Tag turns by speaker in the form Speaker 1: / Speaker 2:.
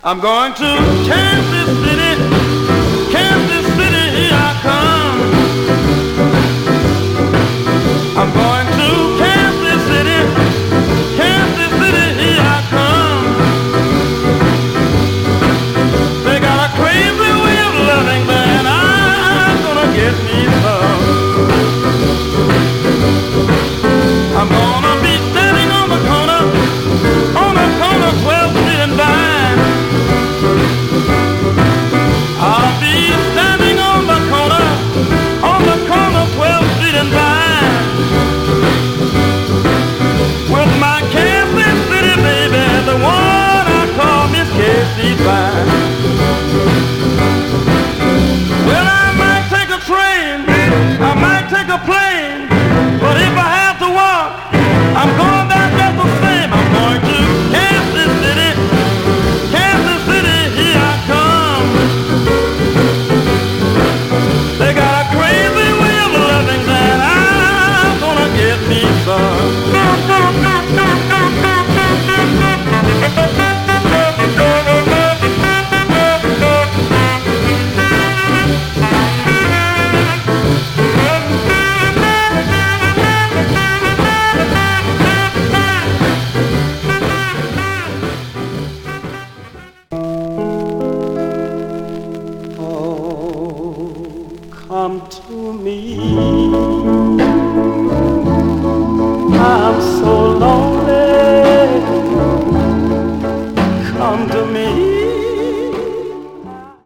Speaker 1: I'm going to Kansas City, Kansas City, here I come. I'm going to Kansas City, Kansas City, here I come. They got a crazy way of loving there, and I'm gonna get me some. I'm gonna be standing on the corner, 12th Street and Vine. I'll be standing on the corner, 12th Street and Vine, with my Kansas City baby, the one I call Miss Casey Fine. Well, I might take a train, I might take a plane, but if I have to walk, I'm going down just the same. I'm going to Kansas City, Kansas City, here I come. They got a crazy way of loving that I'm gonna get me some.
Speaker 2: Come to me, I'm so lonely.